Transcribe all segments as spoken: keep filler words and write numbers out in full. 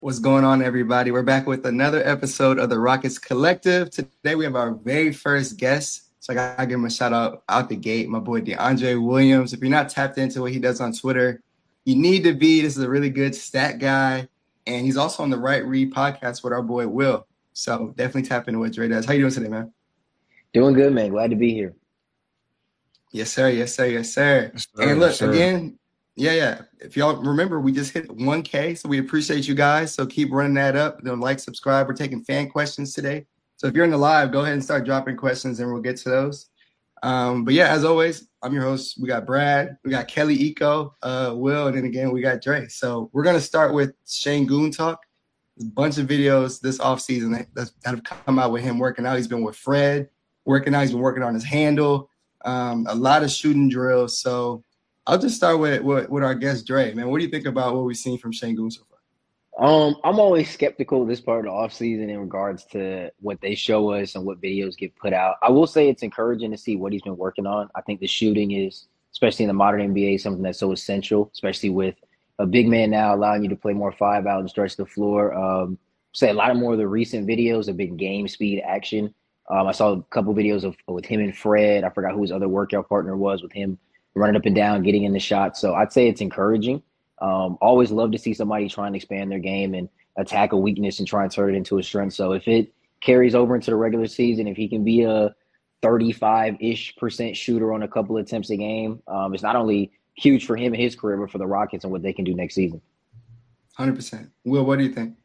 What's going on, everybody? We're back with another episode of the Rockets Collective. Today we have our very first guest. So I gotta give him a shout out out the gate, my boy DeAndre Williams. If you're not tapped into what he does on Twitter, you need to be. This is a really good stat guy. And he's also on the Right Read podcast with our boy Will. So definitely tap into what Dre does. How you doing today, man? Doing good, man. Glad to be here. Yes, sir. Yes, sir. Yes, sir. Yes, sir. And look, yes, sir. again, yeah, yeah. If y'all remember, we just hit one K, so we appreciate you guys. So keep running that up. Don't like, subscribe. We're taking fan questions today. So if you're in the live, go ahead and start dropping questions, and we'll get to those. Um, but, yeah, as always, I'm your host. We got Brad. We got Kelly Eco, uh, Will, and then again, we got Dre. So we're going to start with Sengun talk. There's a bunch of videos this offseason that, that have come out with him working out. He's been with Fred, working out. He's been working on his handle, um, a lot of shooting drills. So I'll just start with, with with our guest Dre. Man, what do you think about what we've seen from Sengun so far? Um, I'm always skeptical of this part of the offseason in regards to what they show us and what videos get put out. I will say it's encouraging to see what he's been working on. I think the shooting is, especially in the modern N B A, something that's so essential, especially with a big man now allowing you to play more five out and stretch the floor. Um, say a lot of more of the recent videos have been game speed action. Um, I saw a couple videos of with him and Fred. I forgot who his other workout partner was with him running up and down, getting in the shot. So I'd say it's encouraging. Um, always love to see somebody trying to expand their game and attack a weakness and try and turn it into a strength. So if it carries over into the regular season, if he can be a thirty-five-ish percent shooter on a couple of attempts a game, um, it's not only huge for him and his career, but for the Rockets and what they can do next season. one hundred percent. Will, what do you think?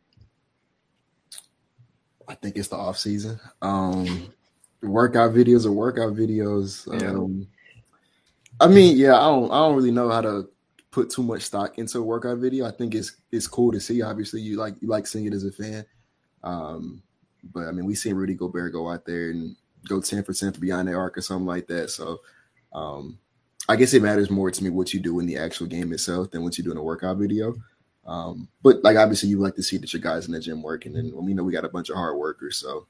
I think it's the off season. Um, workout videos are workout videos. Yeah. Um, I mean, yeah, I don't, I don't really know how to put too much stock into a workout video. I think it's it's cool to see. Obviously, you like you like seeing it as a fan. Um, but I mean, we seen Rudy Gobert go out there and go ten for ten beyond the arc or something like that. So, um, I guess it matters more to me what you do in the actual game itself than what you do in a workout video. Um, but like obviously, you like to see that your guys in the gym working, and we know we got a bunch of hard workers. So,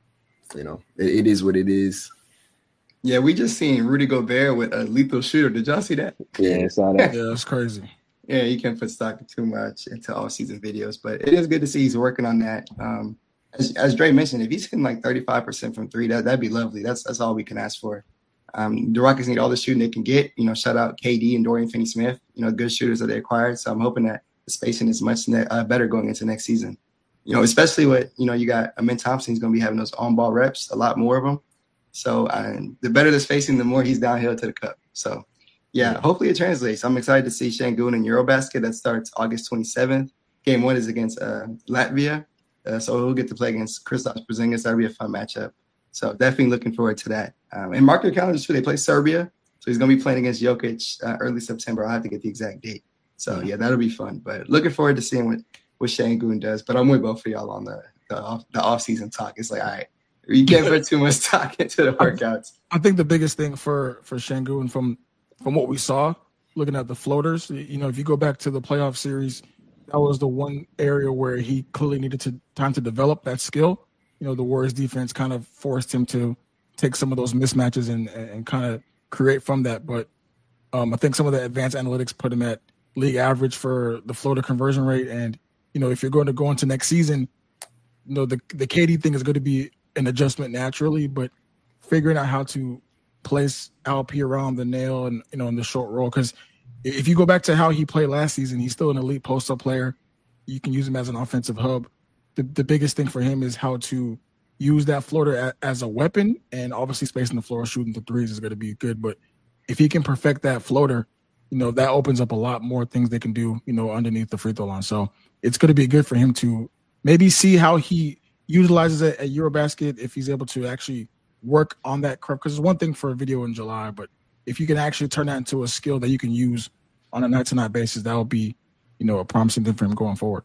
you know, it, it is what it is. Yeah, we just seen Rudy Gobert with a lethal shooter. Did y'all see that? Yeah, I saw that. Yeah, that's crazy. Yeah, you can't put stock too much into all-season videos, but it is good to see he's working on that. Um, as, as Dre mentioned, if he's hitting like thirty-five percent from three, that, that'd be lovely. That's that's all we can ask for. Um, the Rockets need all the shooting they can get. You know, shout out K D and Dorian Finney-Smith, you know, good shooters that they acquired. So I'm hoping that the spacing is much ne- uh, better going into next season. You know, especially with, you know, you got Amen Thompson. He's going to be having those on-ball reps, a lot more of them. So uh, the better the spacing, the more he's downhill to the cup. So, yeah, yeah, hopefully it translates. I'm excited to see Sengun in Eurobasket. That starts August twenty-seventh. Game one is against uh, Latvia. Uh, so he'll get to play against Kristaps Porzingis. That'll be a fun matchup. So definitely looking forward to that. Um, and mark your calendars, too. They play Serbia. So he's going to be playing against Jokic uh, early September. I'll have to get the exact date. So, yeah, that'll be fun. But looking forward to seeing what, what Sengun does. But I'm with both of y'all on the, the, off, the off-season talk. It's like, all right. You can't put too much stock into the workouts. I think the biggest thing for for Sengun from from what we saw, looking at the floaters, you know, if you go back to the playoff series, that was the one area where he clearly needed to time to develop that skill. You know, the Warriors defense kind of forced him to take some of those mismatches and and kind of create from that. But um, I think some of the advanced analytics put him at league average for the floater conversion rate. And, you know, if you're going to go into next season, you know, the the K D thing is going to be an adjustment naturally, but figuring out how to place L P around the nail and, you know, in the short roll. Because if you go back to how he played last season, he's still an elite post-up player. You can use him as an offensive hub. The the biggest thing for him is how to use that floater a, as a weapon, and obviously spacing the floor, shooting the threes is going to be good. But if he can perfect that floater, you know, that opens up a lot more things they can do, you know, underneath the free throw line. So it's going to be good for him to maybe see how he utilizes it at Eurobasket if he's able to actually work on that craft. Because it's one thing for a video in July, but if you can actually turn that into a skill that you can use on a night-to-night basis, that would be, you know, a promising thing for him going forward.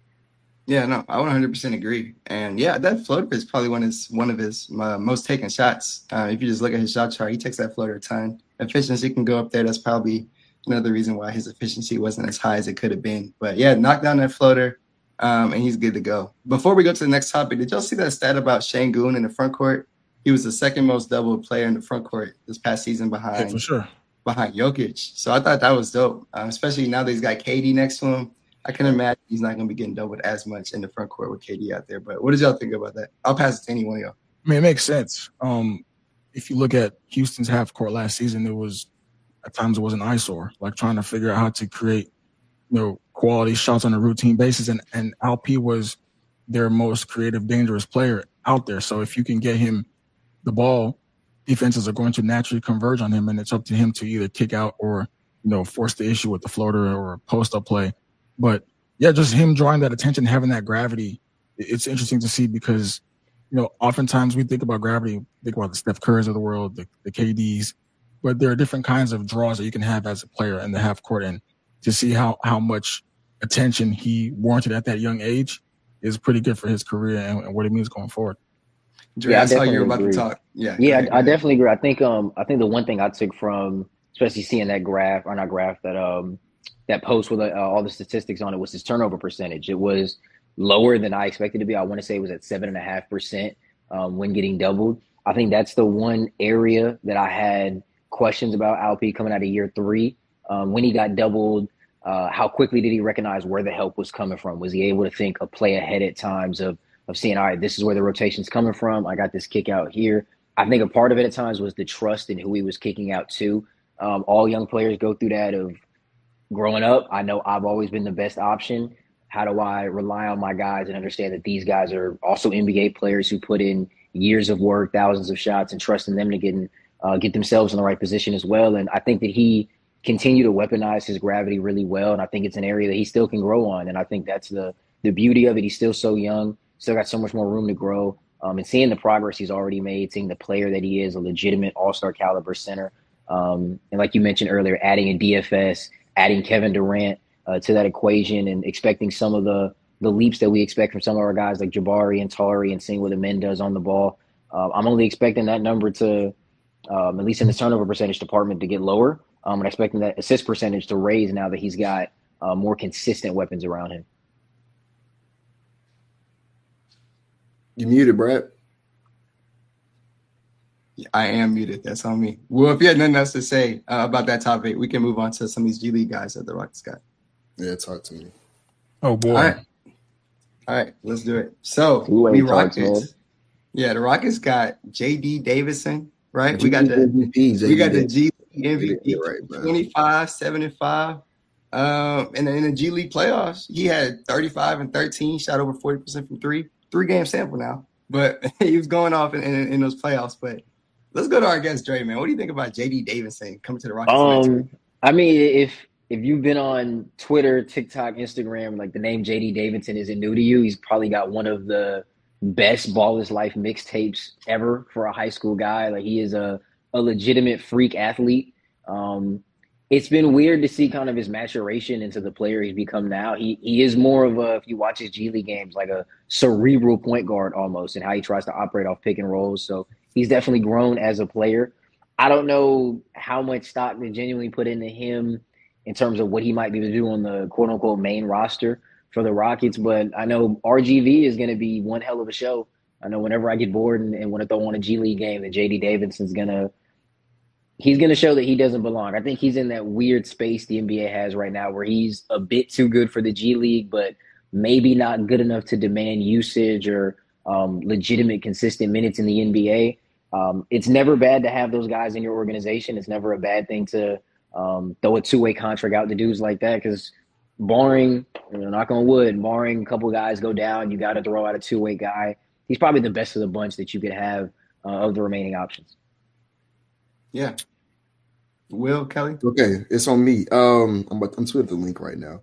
Yeah, no, I one hundred percent agree. And, yeah, that floater is probably one of his, one of his uh, most taken shots. Uh, if you just look at his shot chart, he takes that floater a ton. Efficiency can go up there. That's probably another reason why his efficiency wasn't as high as it could have been. But, yeah, knock down that floater. Um, and he's good to go. Before we go to the next topic, did y'all see that stat about Sengun in the front court? He was the second most doubled player in the front court this past season behind, yeah, for sure. behind Jokic. So I thought that was dope, uh, especially now that he's got K D next to him. I can imagine he's not going to be getting doubled as much in the front court with K D out there. But what did y'all think about that? I'll pass it to any one of y'all. I mean, it makes sense. Um, if you look at Houston's half court last season, it was at times it was an eyesore, like trying to figure out how to create, you know, quality shots on a routine basis. And and Alp was their most creative, dangerous player out there. So if you can get him the ball, defenses are going to naturally converge on him, and it's up to him to either kick out or, you know, force the issue with the floater or post up play. But yeah, just him drawing that attention, having that gravity, it's interesting to see because, you know, oftentimes we think about gravity, think about the Steph Currys of the world, the, the K Ds, but there are different kinds of draws that you can have as a player in the half court. And to see how, how much attention he warranted at that young age is pretty good for his career and, and what it means going forward. Dre, yeah, I, I saw you were about agree. to talk. Yeah, yeah, ahead, I, I definitely agree. I think um I think the one thing I took from, especially seeing that graph or not graph that um that post with uh, all the statistics on it was his turnover percentage. It was lower than I expected to be. I want to say it was at seven and a half percent um when getting doubled. I think that's the one area that I had questions about Alp coming out of year three. Um, when he got doubled, uh, how quickly did he recognize where the help was coming from? Was he able to think a play ahead at times of of seeing, all right, this is where the rotation's coming from. I got this kick out here. I think a part of it at times was the trust in who he was kicking out to. Um, all young players go through that of growing up. I know I've always been the best option. How do I rely on my guys and understand that these guys are also N B A players who put in years of work, thousands of shots, and trusting them to get in, uh, get themselves in the right position as well. And I think that he continued to weaponize his gravity really well. And I think it's an area that he still can grow on. And I think that's the the beauty of it. He's still so young. Still got so much more room to grow. Um, and seeing the progress he's already made, seeing the player that he is, a legitimate all-star caliber center. Um, and like you mentioned earlier, adding a D F S, adding Kevin Durant uh, to that equation and expecting some of the the leaps that we expect from some of our guys like Jabari and Tari and seeing what the men does on the ball. Uh, I'm only expecting that number to, um, at least in the turnover percentage department, to get lower. Um, and expecting that assist percentage to raise now that he's got uh, more consistent weapons around him. You muted, Brad. I am muted. That's on me. Well, if you had nothing else to say uh, about that topic, we can move on to some of these G League guys that the Rockets got. Yeah, talk to me. Oh, boy. All right. All right, let's do it. So, Two-way we talks, Rockets. man. Yeah, the Rockets got J D Davison, right? G we got the M V P, we got the J D G League M V P, right, bro. twenty-five, seven, and five. Um, and then in the G League playoffs, he had thirty-five and thirteen, shot over forty percent from three. Three game sample now, but he was going off in, in, in those playoffs. But let's go to our guest, Dre, man. What do you think about J D Davison coming to the Rockets? Um, I mean, if if you've been on Twitter, TikTok, Instagram, like the name J D Davison isn't new to you. He's probably got one of the best Ball is Life mixtapes ever for a high school guy. Like he is a, a legitimate freak athlete. Um, it's been weird to see kind of his maturation into the player he's become now. He he is more of a, if you watch his G League games, like a cerebral point guard almost, and how he tries to operate off pick and rolls. So he's definitely grown as a player. I don't know how much stock they genuinely put into him in terms of what he might be able to do on the quote unquote main roster for the Rockets, but I know R G V is going to be one hell of a show. I know whenever I get bored and, and want to throw on a G League game, that J D Davidson's going to he's going to show that he doesn't belong. I think he's in that weird space the N B A has right now where he's a bit too good for the G League, but maybe not good enough to demand usage or um, legitimate, consistent minutes in the N B A. Um, it's never bad to have those guys in your organization. It's never a bad thing to um, throw a two-way contract out to dudes like that because barring, you know, knock on wood, barring a couple guys go down, you got to throw out a two-way guy. He's probably the best of the bunch that you could have uh, of the remaining options. Yeah. Will, Kelly? Okay, it's on me. Um, I'm I'm tweeting the link right now.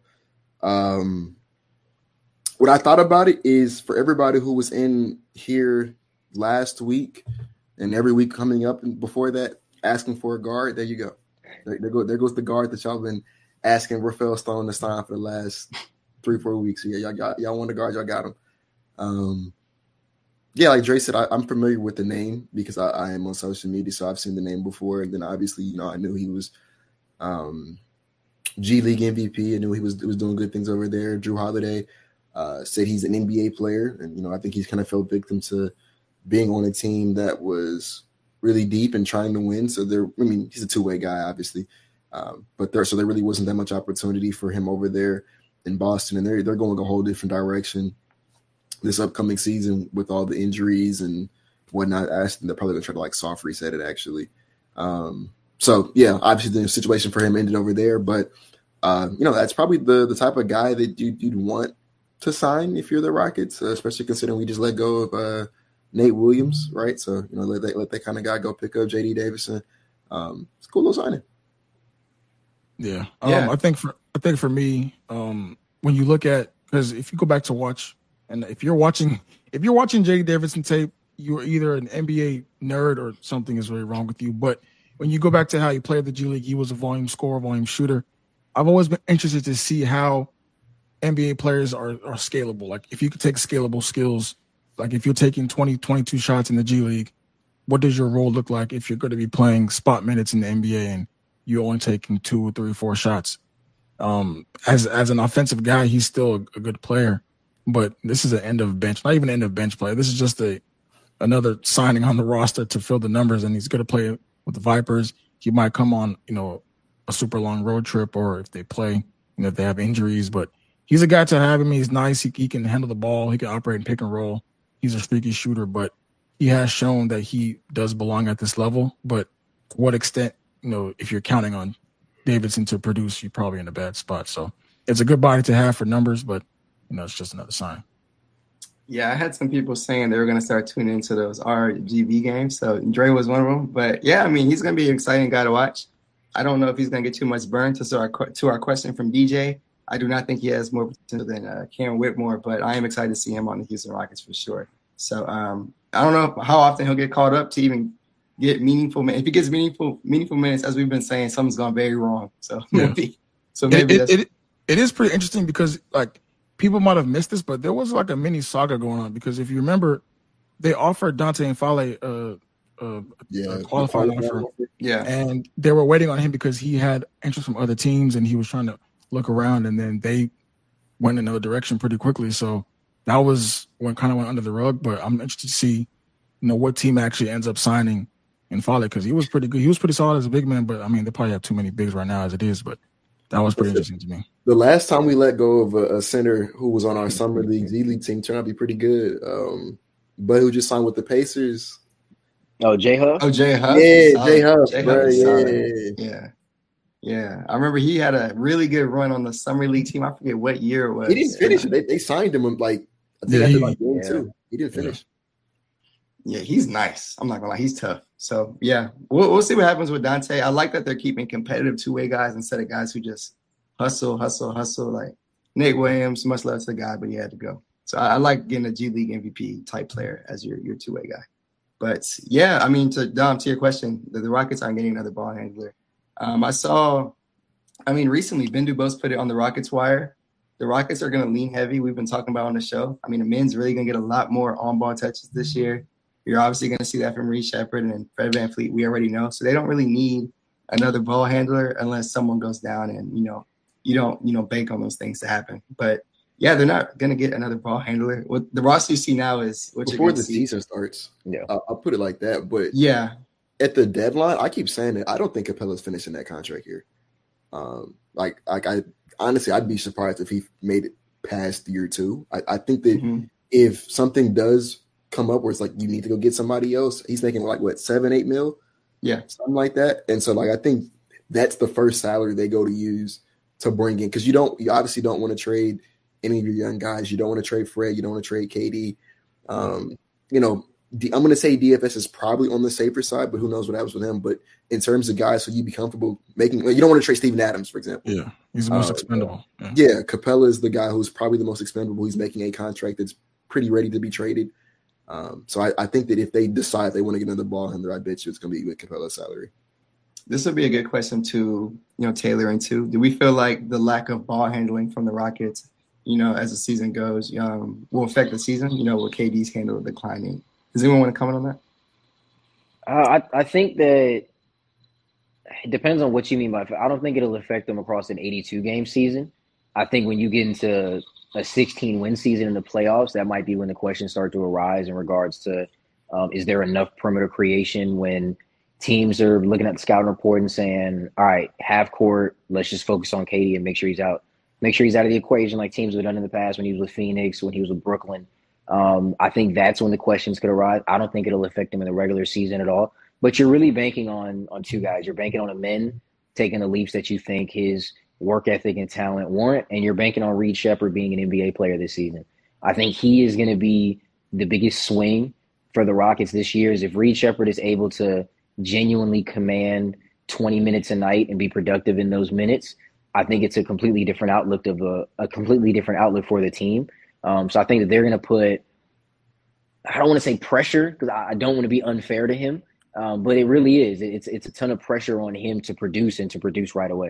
Um, what I thought about it is for everybody who was in here last week and every week coming up and before that, asking for a guard. There you go. There, there, go, there goes the guard that y'all been asking Rafael Stone to sign for the last three, four weeks. So yeah, y'all got y'all want the guard, y'all got him. Um, yeah, like Dre said, I, I'm familiar with the name because I, I am on social media, so I've seen the name before. And then obviously, you know, I knew he was um, G League M V P. I knew he was was doing good things over there. Drew Holiday uh, said he's an N B A player, and you know, I think he's kind of fell victim to being on a team that was really deep and trying to win. So there, I mean, he's a two-way guy, obviously, um, but there, so there really wasn't that much opportunity for him over there in Boston, and they're they're going a whole different direction this upcoming season with all the injuries and whatnot. I think they're probably going to try to like soft reset it actually. Um, so yeah, obviously the situation for him ended over there, but uh, you know, that's probably the the type of guy that you'd, you'd want to sign if you're the Rockets, uh, especially considering we just let go of uh, Nate Williams, right? So you know, let that let that kind of guy go pick up J D Davison. Um, it's a cool little signing. Yeah, um, Yeah. I think for I think for me, um, when you look at because if you go back to watch, and if you're watching if you're watching J D Davison tape, you're either an N B A nerd or something is really wrong with you. But when you go back to how he played the G League, he was a volume scorer, volume shooter. I've always been interested to see how N B A players are are scalable. Like if you could take scalable skills, like if you're taking twenty, twenty-two shots in the G League, what does your role look like if you're going to be playing spot minutes in the N B A and you're only taking two or three, four shots? Um, as as an offensive guy, he's still a, a good player, but this is an end of bench, not even end of bench player. This is just a another signing on the roster to fill the numbers, and he's going to play with the Vipers. He might come on, you know, a super long road trip, or if they play, you know, if they have injuries. But he's a guy to have him. He's nice. He, he can handle the ball. He can operate in pick and roll. He's a streaky shooter, but he has shown that he does belong at this level. But to what extent, you know, if you're counting on Davidson to produce, you're probably in a bad spot. So it's a good body to have for numbers, but, you know, it's just another sign. Yeah, I had some people saying they were going to start tuning into those R G B games. So Dre was one of them. But, yeah, I mean, he's going to be an exciting guy to watch. I don't know if he's going to get too much burn. To our, to our question from D J, I do not think he has more potential than uh, Cam Whitmore, but I am excited to see him on the Houston Rockets for sure. So um, I don't know how often he'll get called up to even get meaningful minutes. If he gets meaningful meaningful minutes, as we've been saying, something's gone very wrong. So Yeah. maybe, so maybe it, that's it, it, it is pretty interesting because, like, people might have missed this, but there was like a mini saga going on because if you remember, they offered Dante Infale uh, uh, Yeah, a qualifying offer, yeah. and they were waiting on him because he had interest from other teams and he was trying to look around, and then they went in another direction pretty quickly. So that was when kind of went under the rug. But I'm interested to see, you know, what team actually ends up signing Infale because he was pretty good. He was pretty solid as a big man, but I mean, they probably have too many bigs right now as it is. But that was pretty interesting to me. The last time we let go of a, a center who was on our summer league G League team turned out to be pretty good. Um, but who just signed with the Pacers? Oh, J Hub. Oh, Jay Huff. Yeah, Solid. J Huff, J bro, is yeah. solid. Yeah. Yeah. I remember he had a really good run on the summer league team. I forget what year it was. He didn't finish. They, they signed him like I think Yeah, after he- like game yeah. two. He didn't finish. Yeah, he's nice. I'm not gonna lie, he's tough. So yeah, we'll we'll see what happens with Dante. I like that they're keeping competitive two way guys instead of guys who just hustle, hustle, hustle. Like Nate Williams, much love to the guy, but he had to go. So I, I like getting a G League M V P type player as your your two way guy. But yeah, I mean, to Dom, to your question, the, the Rockets aren't getting another ball handler. Um, I saw, I mean, recently Ben Dubose put it on the Rockets wire. The Rockets are going to lean heavy. We've been talking about on the show. I mean, the men's really going to get a lot more on-ball touches this year. You're obviously going to see that from Reed Shepherd and Fred VanVleet. We already know. So they don't really need another ball handler unless someone goes down and, you know, you don't, you know, bank on those things to happen. But, yeah, they're not going to get another ball handler. What the roster you see now is what Before you're going the to see. season starts, Yeah. I'll, I'll put it like that. But Yeah. at the deadline, I keep saying it. I don't think Capella's finishing that contract here. Um, like, like I honestly, I'd be surprised if he made it past year two. I, I think that Mhm. if something does come up where it's like you need to go get somebody else, he's making like what seven, eight mil, Yeah. something like that. And so, like, I think that's the first salary they go to use to bring in because you don't, you obviously don't want to trade any of your young guys. You don't want to trade Fred. You don't want to trade K D. Um, you know, D, I'm going to say D F S is probably on the safer side, but who knows what happens with him. But in terms of guys who you'd be comfortable making, like, you don't want to trade Steven Adams, for example. Yeah, he's the most Uh, expendable. Yeah. Yeah, Capella is the guy who's probably the most expendable. He's making a contract that's pretty ready to be traded. Um, so I, I think that if they decide they want to get another ball handler, I bet you it's going to be with Capella's salary. This would be a good question to, you know, tailor into. Do we feel like the lack of ball handling from the Rockets, you know, as the season goes, um, will affect the season? You know, with K D's handle declining. Does anyone want to comment on that? Uh, I I think that it depends on what you mean by. I don't think it'll affect them across an eighty-two game season. I think when you get into a sixteen win season in the playoffs, that might be when the questions start to arise in regards to um, is there enough perimeter creation when teams are looking at the scouting report and saying, all right, half court, let's just focus on K D and make sure he's out make sure he's out of the equation like teams have done in the past when he was with Phoenix, when he was with Brooklyn. Um, I think that's when the questions could arise. I don't think it'll affect him in the regular season at all. But you're really banking on on two guys. You're banking on Amen taking the leaps that you think his work ethic and talent warrant, and you're banking on Reed Sheppard being an N B A player this season. I think he is going to be the biggest swing for the Rockets this year is if Reed Sheppard is able to genuinely command twenty minutes a night and be productive in those minutes. I think it's a completely different outlook of a, a completely different outlook for the team. Um, so I think that they're going to put, I don't want to say pressure because I, I don't want to be unfair to him, um, but it really is. It's it's a ton of pressure on him to produce and to produce right away.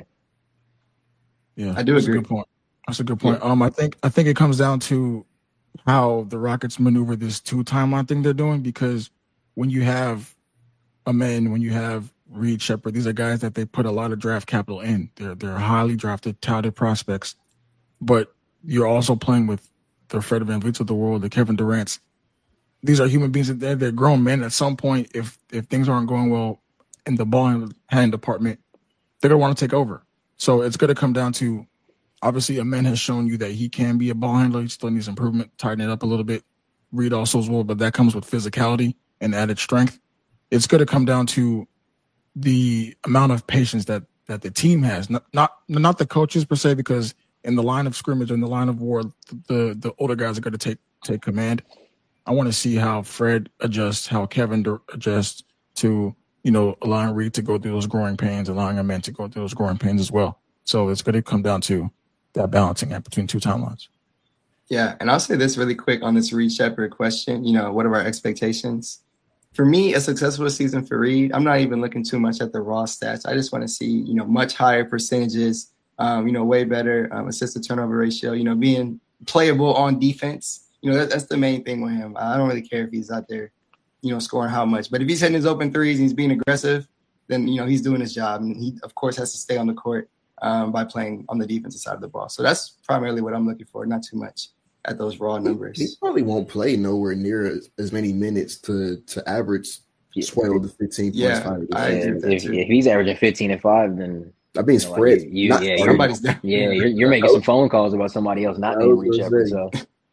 Yeah, I do that's agree. A good point. That's a good point. Yeah. Um, I think I think it comes down to how the Rockets maneuver this two timeline thing they're doing, because when you have Amen, when you have Reed Sheppard, these are guys that they put a lot of draft capital in. They're they're highly drafted, touted prospects, but you're also playing with the Fred VanVleets of the world, the Kevin Durant's. These are human beings. They're, they're grown men. At some point, if if things aren't going well in the ball hand department, they're gonna want to take over. So it's going to come down to, obviously, Amen has shown you that he can be a ball handler. He still needs improvement, tighten it up a little bit. Reed also as well, but that comes with physicality and added strength. It's going to come down to the amount of patience that that the team has, not not not the coaches per se, because in the line of scrimmage, in the line of war, the the older guys are going to take take command. I want to see how Fred adjusts, how Kevin adjusts to, you know, allowing Reed to go through those growing pains, allowing Amen to go through those growing pains as well. So it's going to come down to that balancing act between two timelines. Yeah, and I'll say this really quick on this Reed Sheppard question. You know, what are our expectations? For me, a successful season for Reed, I'm not even looking too much at the raw stats. I just want to see, you know, much higher percentages, um, you know, way better um, assist to turnover ratio, you know, being playable on defense. You know, that, that's the main thing with him. I don't really care if he's out there, you know, scoring how much. But if he's hitting his open threes and he's being aggressive, then, you know, he's doing his job. And he, of course, has to stay on the court um, by playing on the defensive side of the ball. So that's primarily what I'm looking for, not too much at those raw numbers. He probably won't play nowhere near as, as many minutes to to average twelve to fifteen points. Yeah, five I agree with that if, too. if he's averaging fifteen and five, then I mean, you know, spread. like, you, not yeah, somebody's you're, yeah, you're, you're making some phone calls about somebody else not being Reed Sheppard. So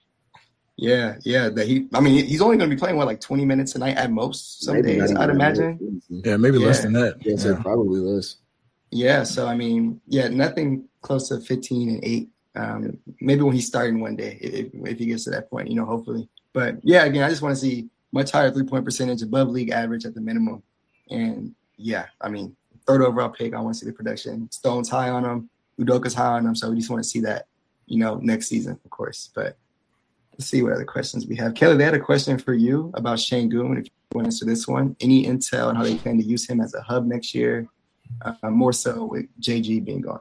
Yeah, yeah. That he, I mean, he's only going to be playing what, like twenty minutes a night at most. Some maybe days, not I'd even imagine. Yeah, maybe Yeah. less than that. Yeah, so probably less. Yeah. So I mean, yeah, nothing close to fifteen and eight. Um, maybe when he's starting one day, if, if he gets to that point, you know, hopefully. But yeah, again, I just want to see much higher three point percentage above league average at the minimum. And yeah, I mean, third overall pick, I want to see the production. Stone's high on him, Udoka's high on him, so we just want to see that, you know, next season, of course. But let's see what other questions we have. Kelly, they had a question for you about Şengün. If you want to answer this one, any intel on how they plan to use him as a hub next year, uh, more so with J G being gone?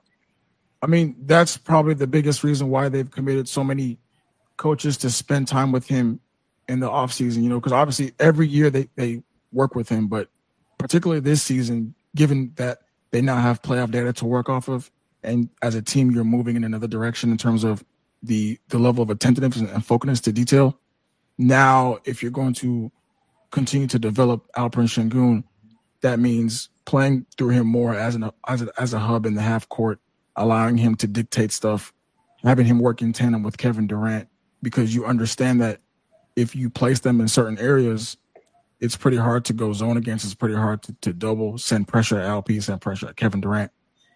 I mean, that's probably the biggest reason why they've committed so many coaches to spend time with him in the offseason, you know, because obviously every year they, they work with him, but particularly this season, given that they now have playoff data to work off of, and as a team, you're moving in another direction in terms of the the level of attentiveness and focus to detail. Now, if you're going to continue to develop Alperen Şengün, that means playing through him more as an as a, as a hub in the half court, allowing him to dictate stuff, having him work in tandem with Kevin Durant, because you understand that if you place them in certain areas, it's pretty hard to go zone against. It's pretty hard to, to double, send pressure at L P, send pressure at Kevin Durant.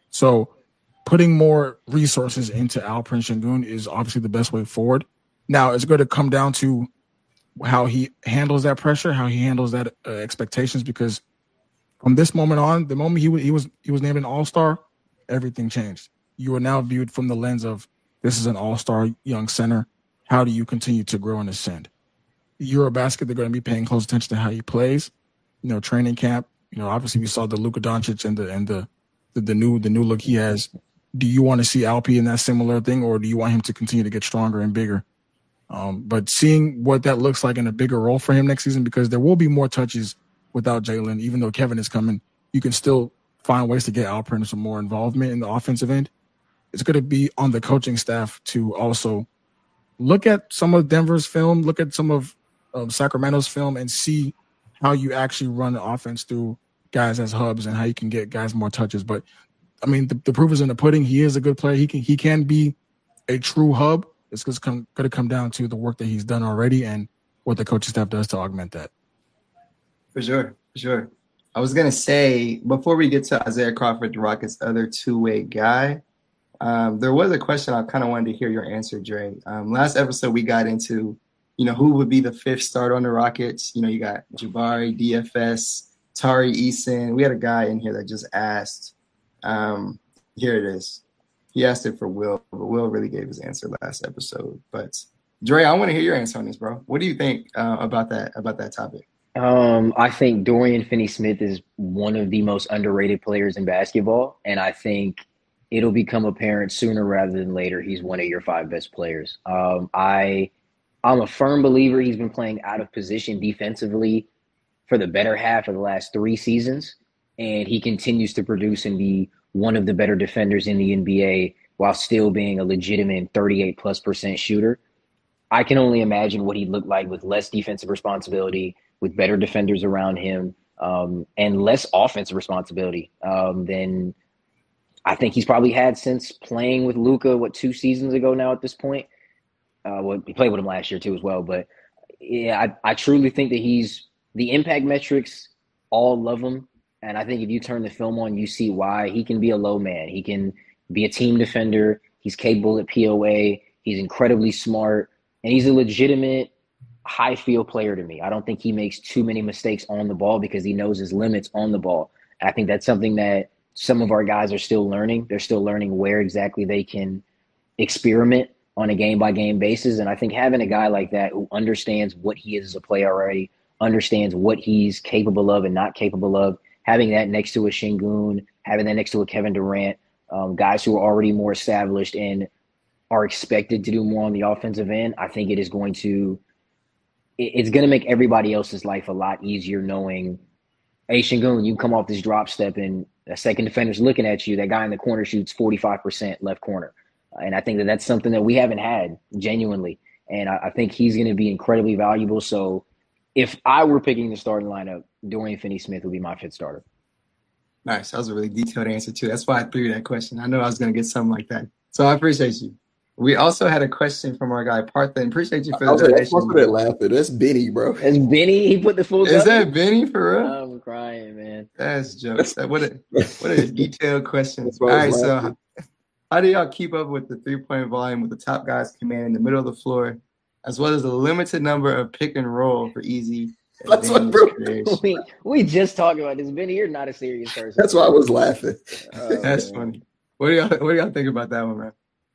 So putting more resources into Alperen Şengün is obviously the best way forward. Now, it's going to come down to how he handles that pressure, how he handles that uh, expectations, because from this moment on, the moment he, he was he was named an all-star, everything changed. You are now viewed from the lens of, this is an all-star young center. How do you continue to grow and ascend? Eurobasket, they're going to be paying close attention to how he plays. You know, training camp. You know, obviously we saw the Luka Doncic and the and the the, the new the new look he has. Do you want to see Alpi in that similar thing, or do you want him to continue to get stronger and bigger? Um, but seeing what that looks like in a bigger role for him next season, because there will be more touches without Jalen. Even though Kevin is coming, you can still find ways to get Alperen some more involvement in the offensive end. It's going to be on the coaching staff to also look at some of Denver's film, look at some of um, Sacramento's film, and see how you actually run the offense through guys as hubs and how you can get guys more touches. But I mean, the, the proof is in the pudding. He is a good player. He can he can be a true hub, it's just going to come down to the work that he's done already and what the coaching staff does to augment that. For sure, for sure. I was going to say, before we get to Isaiah Crawford, the Rockets' other two-way guy, um, there was a question I kind of wanted to hear your answer, Dre. Um, last episode, we got into, you know, who would be the fifth starter on the Rockets. You know, you got Jabari, D F S, Tari Eason. We had a guy in here that just asked. Um, here it is. He asked it for Will, but Will really gave his answer last episode. But Dre, I want to hear your answer on this, bro. What do you think uh, about that about that topic? Um, I think Dorian Finney-Smith is one of the most underrated players in basketball, and I think it'll become apparent sooner rather than later he's one of your five best players. Um, I, I'm a firm believer he's been playing out of position defensively for the better half of the last three seasons, and he continues to produce and be one of the better defenders in the N B A while still being a legitimate thirty-eight plus percent shooter. I can only imagine what he'd look like with less defensive responsibility, with better defenders around him, um, and less offensive responsibility um, than I think he's probably had since playing with Luka, what, two seasons ago now at this point? Uh, well, he played with him last year too as well. But, yeah, I, I truly think that he's – the impact metrics, all love him. And I think if you turn the film on, you see why. He can be a low man. He can be a team defender. He's capable at P O A. He's incredibly smart. And he's a legitimate – high field player to me. I don't think he makes too many mistakes on the ball because he knows his limits on the ball. I think that's something that some of our guys are still learning. They're still learning where exactly they can experiment on a game-by-game basis. And I think having a guy like that who understands what he is as a player already, understands what he's capable of and not capable of, having that next to a Şengün, having that next to a Kevin Durant, um, guys who are already more established and are expected to do more on the offensive end, I think it is going to it's going to make everybody else's life a lot easier knowing, hey, Şengün, you come off this drop step and a second defender's looking at you. That guy in the corner shoots forty-five percent left corner. And I think that that's something that we haven't had genuinely. And I, I think he's going to be incredibly valuable. So if I were picking the starting lineup, Dorian Finney-Smith would be my fifth starter. Nice. That was a really detailed answer, too. That's why I threw that question. I know I was going to get something like that. So I appreciate you. We also had a question from our guy, Partha. Appreciate you for the donation. That's that laughing. That's Benny, bro. That's Benny. He put the full. Is that Benny for real? I'm crying, man. That's jokes. What a what a detailed question. All right, so how do y'all keep up with the three point volume with the top guys commanding the middle of the floor, as well as the limited number of pick and roll for easy? That's what, bro. We, we just talked about this. Benny, you're not a serious person. That's why I was laughing. Oh, That's man. funny. What do y'all What do y'all think about that one, man?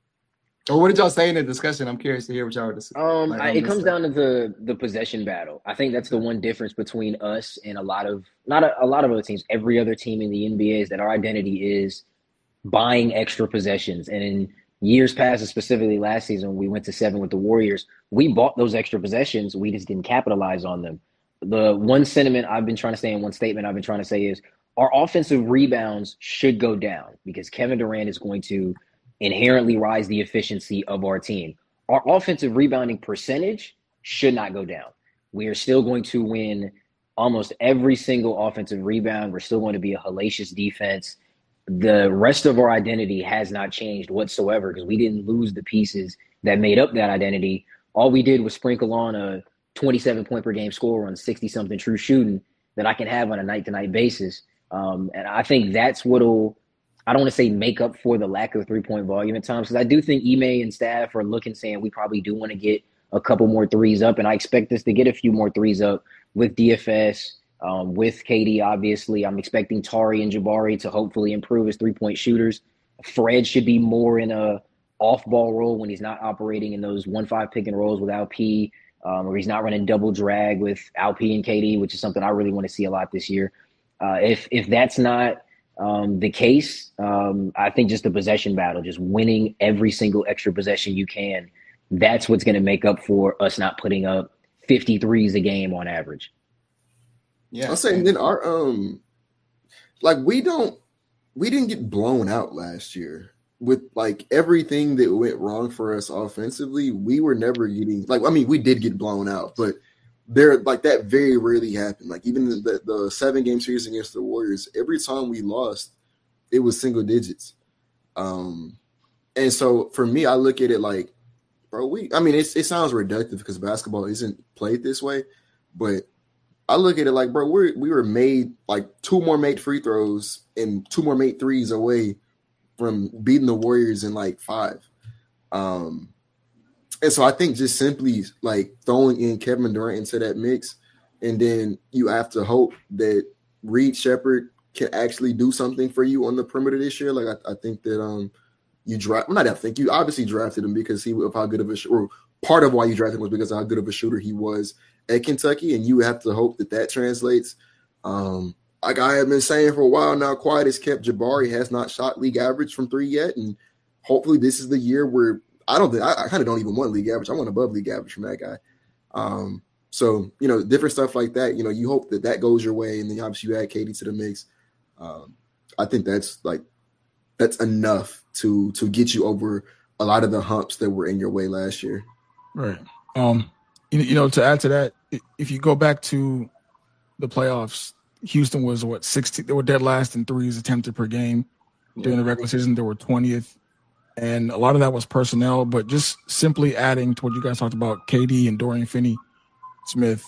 Or what did y'all say in the discussion? I'm curious to hear what y'all were discussing. Um, like, I, it comes down to the the possession battle. I think that's the one difference between us and a lot of not a, a lot of other teams. Every other team in the N B A is that our identity is buying extra possessions. And in years past, and specifically last season, we went to seven with the Warriors. We bought those extra possessions. We just didn't capitalize on them. The one sentiment I've been trying to say and one statement I've been trying to say is our offensive rebounds should go down because Kevin Durant is going to inherently rise the efficiency of our team. Our offensive rebounding percentage should not go down. We are still going to win almost every single offensive rebound. We're still going to be a hellacious defense. The rest of our identity has not changed whatsoever because we didn't lose the pieces that made up that identity. All we did was sprinkle on a twenty-seven point per game score on sixty-something true shooting that I can have on a night-to-night basis. Um, and I think that's what'll I don't want to say make up for the lack of three-point volume at times because I do think Ime and staff are looking, saying we probably do want to get a couple more threes up, and I expect us to get a few more threes up with D F S, um, with K D, obviously. I'm expecting Tari and Jabari to hopefully improve as three-point shooters. Fred should be more in a off-ball role when he's not operating in those one five pick and rolls with Al P, um, or he's not running double drag with Al P and K D, which is something I really want to see a lot this year. Uh, if if that's not um, the case, um, I think just the possession battle, just winning every single extra possession you can, that's what's going to make up for us not putting up fifty-threes a game on average. Yeah, I'll say, and then our um, like we don't, we didn't get blown out last year with like everything that went wrong for us offensively. We were never getting like, I mean, we did get blown out, but there like that very rarely happened. Like even the, the, the seven game series against the Warriors, every time we lost, it was single digits. Um, And so for me, I look at it like, bro, we. I mean, it's, it sounds reductive because basketball isn't played this way, but I look at it like, bro, we we were made like two more made free throws and two more made threes away from beating the Warriors in like five. Um, and so I think just simply like throwing in Kevin Durant into that mix, and then you have to hope that Reed Shepherd can actually do something for you on the perimeter this year. Like I, I think that um you draft, well, not I think you obviously drafted him because he of how good of a or part of why you drafted him was because of how good of a shooter he was at Kentucky, and you have to hope that that translates. Um, like I have been saying for a while now, quiet is kept. Jabari has not shot league average from three yet, and hopefully this is the year where I don't think I, I kind of don't even want league average. I want above league average from that guy. Um, so you know, different stuff like that. You know, you hope that that goes your way, and then obviously you add K D to the mix. Um, I think that's like that's enough to to get you over a lot of the humps that were in your way last year. Right. Um. You, you know, to add to that, if you go back to the playoffs, Houston was what sixteen. They were dead last in threes attempted per game during the regular season. They were twentieth, and a lot of that was personnel. But just simply adding to what you guys talked about, K D and Dorian Finney-Smith,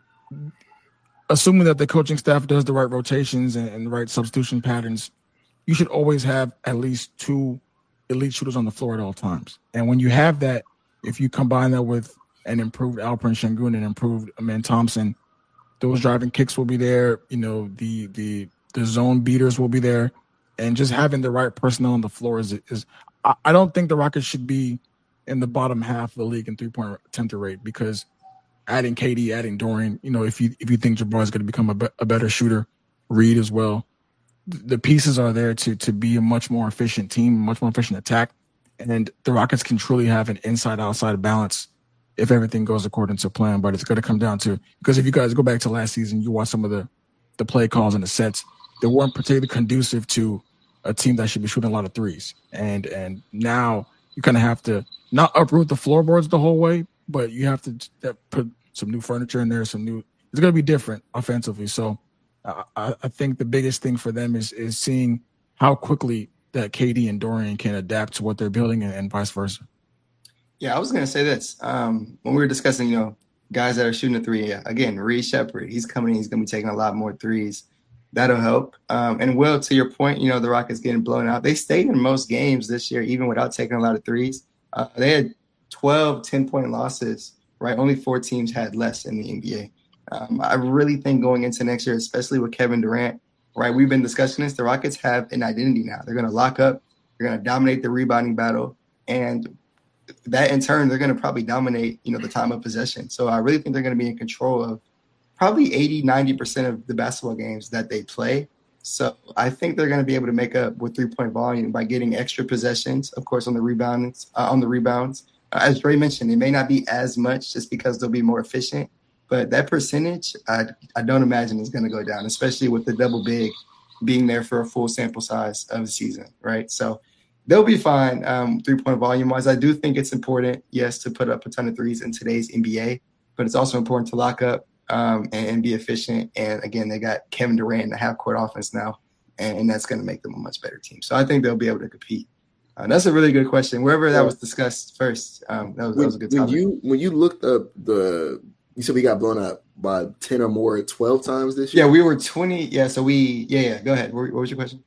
assuming that the coaching staff does the right rotations and, and the right substitution patterns, you should always have at least two elite shooters on the floor at all times. And when you have that, if you combine that with an improved Alperen Sengun and improved Amen Thompson, those driving kicks will be there. You know, the the the zone beaters will be there, and just having the right personnel on the floor is is. I, I don't think the Rockets should be in the bottom half of the league in three point attempted rate because adding K D, adding Dorian, you know, if you if you think Jabbar is going to become a, be, a better shooter, Reed as well, the pieces are there to to be a much more efficient team, much more efficient attack, and the Rockets can truly have an inside outside balance if everything goes according to plan. But it's going to come down to, because if you guys go back to last season, you watch some of the, the play calls and the sets, they weren't particularly conducive to a team that should be shooting a lot of threes. And and now you kind of have to not uproot the floorboards the whole way, but you have to put some new furniture in there, some new – it's going to be different offensively. So uh, I, I think the biggest thing for them is is seeing how quickly that K D and Dorian can adapt to what they're building and, and vice versa. Yeah, I was going to say this. Um, when we were discussing, you know, guys that are shooting a three, yeah, again, Reed Shepherd, he's coming in, he's going to be taking a lot more threes. That'll help. Um, and, Will, to your point, you know, the Rockets getting blown out. They stayed in most games this year, even without taking a lot of threes. Uh, they had twelve ten-point losses, right? Only four teams had less in the N B A. Um, I really think going into next year, especially with Kevin Durant, right, we've been discussing this, the Rockets have an identity now. They're going to lock up. They're going to dominate the rebounding battle. And that in turn, they're going to probably dominate, you know, the time of possession. So I really think they're going to be in control of probably eighty, ninety percent of the basketball games that they play. So I think they're going to be able to make up with three-point volume by getting extra possessions, of course, on the rebounds. Uh, on the rebounds, uh, as Dre mentioned, it may not be as much just because they'll be more efficient, but that percentage, I I don't imagine is going to go down, especially with the double big being there for a full sample size of the season, right? So they'll be fine um, three-point volume-wise. I do think it's important, yes, to put up a ton of threes in today's N B A, but it's also important to lock up um, and, and be efficient. And, again, they got Kevin Durant in the half-court offense now, and, and that's going to make them a much better team. So I think they'll be able to compete. Uh, that's a really good question. Wherever that was discussed first, um, that, was, when, that was a good when topic. You, when you looked up the – you said we got blown out by ten or more, twelve times this year? Yeah, we were twenty. Yeah, so we – yeah, yeah, go ahead. What, what was your question?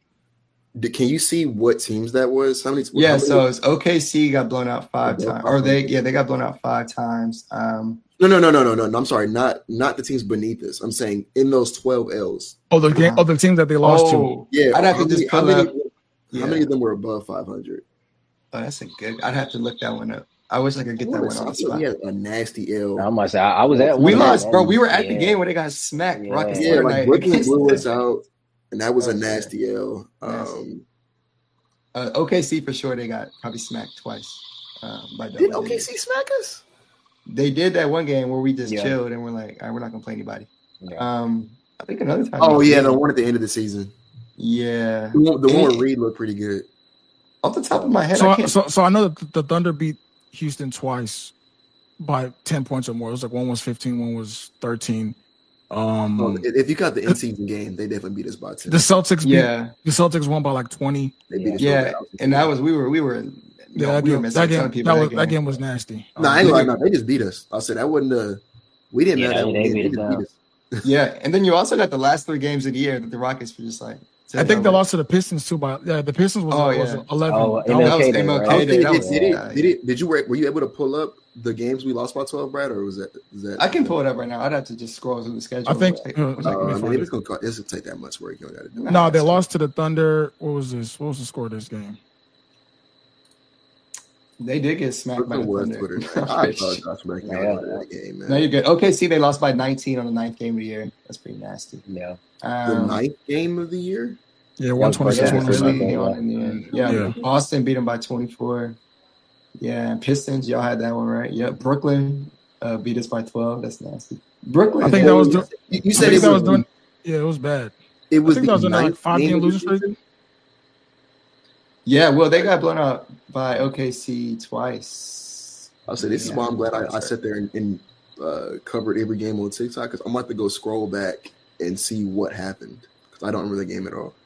Can you see what teams that was? How many? Yeah, how many so it's O K C got blown out five Okay. times, or they yeah they got blown out five times. Um, No, no, no, no, no, no, no. I'm sorry, not not the teams beneath us. I'm saying in those twelve L's. Oh, the game, oh, the teams that they lost to. oh, Yeah, I'd have how to just many, how pull many, up. how Yeah. many of them were above five hundred? Oh, that's a good. I'd have to look that one up. I wish I could get that one on the spot. We had a nasty L. I must say, I, I was at We one lost, of bro. them. We were at the Yeah. game where they got smacked. Yeah. Rockets Yeah, Thursday like night Brooklyn against blew the- us out, and that was a Oh, yeah. nasty L. Nasty. Um, Uh, O K C for sure. They got probably smacked twice. Um, by did double O K C digits. smack us? They did that one game where we just Yeah. chilled and we're like, all right, we're not gonna play anybody. Yeah. Um, I think another time. Oh we yeah, did. the one at the end of the season. Yeah. The one, the one And where Reed looked pretty good. off the top of my head, So, I I, can't. so, so I know that the Thunder beat Houston twice by ten points or more. It was like one was fifteen, one was thirteen. Um, Um, if you got the in-season game, they definitely beat us by ten. the Celtics, beat, yeah. the Celtics won by like twenty. They beat us Yeah, by and that was we were we were you Yeah, know, that we were game, missing that a ton game, of people that that was game. that game was nasty. No, I ain't gonna lie. No, they just beat us. I'll say that wasn't the. We didn't Yeah, have that they- one. they They, beat they us just down. beat us. Yeah, and then you also got the last three games of the year that the Rockets were just like. I think they lost to the Pistons too. By yeah, the Pistons was, Oh, was yeah. eleven. Oh, That That M L was K Day, M L right? I K was Day. thinking, That did, was did it? uh, Did it? Did you were were you able to pull up the games we lost by twelve, Brad, or was that? Is that I can pull it up right now. I'd have to just scroll through the schedule. I think- Which uh, I- which I Uh, can I mean, find if it. it's gonna cost, this will take that much work. You don't got to do. it. Nah, No, they that's lost to the Thunder. What was this? What was the score of this game? They did get smacked by the Brooklyn was Thunder. Twitter. I apologize for making Yeah. y'all go to that game, man. No, you're good. O K C, they lost by nineteen on the ninth game of the year. That's pretty nasty. Yeah. the Um, ninth game of the year. Yeah, one twenty six, yeah, one oh Philly seven. won in the end. Yeah, Yeah. Boston beat them by twenty-four. Yeah, Pistons, y'all had that one right. Yeah, Brooklyn uh, beat us by twelve. That's nasty. Brooklyn. I think that was the- You, you I said think it that was, was doing. Yeah, it was bad. it was I think the that was in like ninth five game game of the losing streak. season? Yeah, well, they got blown out by O K C twice. I'll say this is Yeah. why I'm glad I, I sat there and, and uh, covered every game on TikTok because I'm about to go scroll back and see what happened because I don't remember the game at all.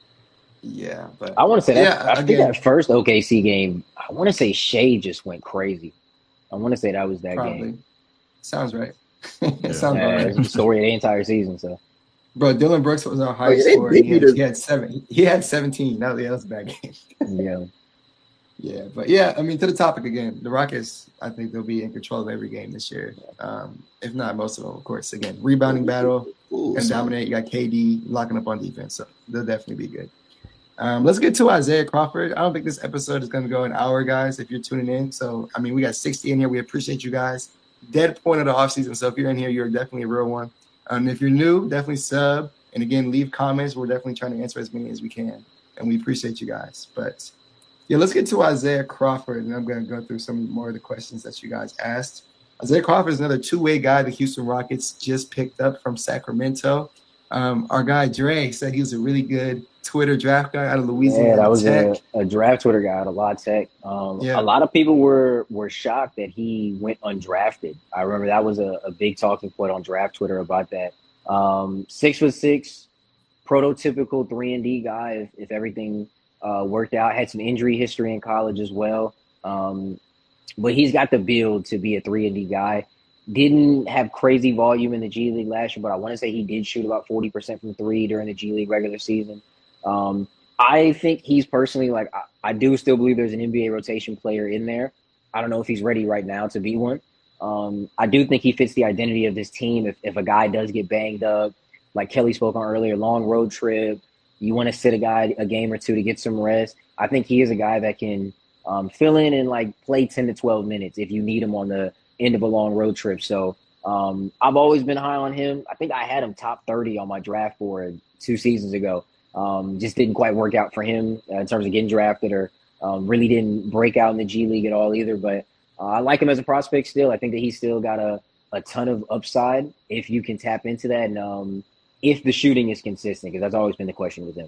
Yeah, but I want to say that. Yeah, I think again- that first O K C game, I want to say Shea just went crazy. I want to say that was that probably game. sounds right. it sounds Uh, about it's right. the story of the entire season. So Bro, Dylan Brooks was our highest Oh, yeah, they- scorer. they He had, beat us. he had seven. He had seventeen. That was, yeah, that was a bad game. yeah, Yeah, but yeah, I mean, to the topic again, the Rockets, I think they'll be in control of every game this year. Um, if not most of them, of course. Again, rebounding battle, Ooh, and so- dominate. You got K D locking up on defense, so they'll definitely be good. Um, let's get to Isaiah Crawford. I don't think this episode is going to go an hour, guys, if you're tuning in. So, I mean, we got sixty in here. We appreciate you guys. Dead point of the offseason. So, if you're in here, you're definitely a real one. Um, if you're new, definitely sub. And again, leave comments. We're definitely trying to answer as many as we can. And we appreciate you guys. But yeah, let's get to Isaiah Crawford. And I'm going to go through some more of the questions that you guys asked. Isaiah Crawford is another two-way guy the Houston Rockets just picked up from Sacramento. Um, our guy Dre said he was a really good Twitter draft guy out of Louisiana yeah, that was Tech. a, a draft Twitter guy at a lot of tech. Um, Yeah. A lot of people were were shocked that he went undrafted. I remember that was a, a big talking point on draft Twitter about that. Um, six foot six, prototypical three and D guy. If, if everything uh, worked out, had some injury history in college as well. Um, but he's got the build to be a three and D guy. Didn't have crazy volume in the G League last year, but I want to say he did shoot about forty percent from three during the G League regular season. Um, I think he's personally like I, I do still believe there's an N B A rotation player in there. I don't know if he's ready right now to be one. Um, I do think he fits the identity of this team. If if a guy does get banged up, like Kelly spoke on earlier, long road trip, you want to sit a guy a game or two to get some rest. I think he is a guy that can um, fill in and like play ten to twelve minutes if you need him on the end of a long road trip. So um, I've always been high on him. I think I had him top thirty on my draft board two seasons ago. Um, just didn't quite work out for him uh, in terms of getting drafted or um, really didn't break out in the G League at all either. But uh, I like him as a prospect still. I think that he's still got a, a ton of upside if you can tap into that and um, if the shooting is consistent, because that's always been the question with him.